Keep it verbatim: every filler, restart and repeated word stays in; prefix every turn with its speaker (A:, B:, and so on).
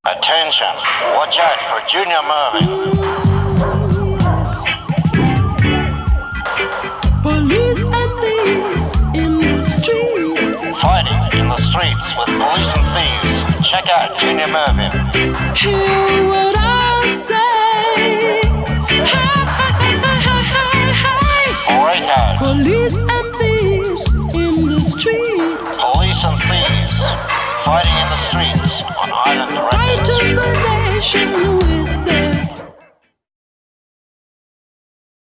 A: Attention, watch out for Junior Mervin.
B: Police and thieves in the street.
A: Fighting in the streets with police and thieves. Check out Junior Mervin.
B: Hear what I say. Hey, hey, hey, hey, hey.
A: Break out.
B: Police and thieves in the street.
A: Police and thieves fighting in the streets on Island
B: Right
A: Records.
B: to the nation.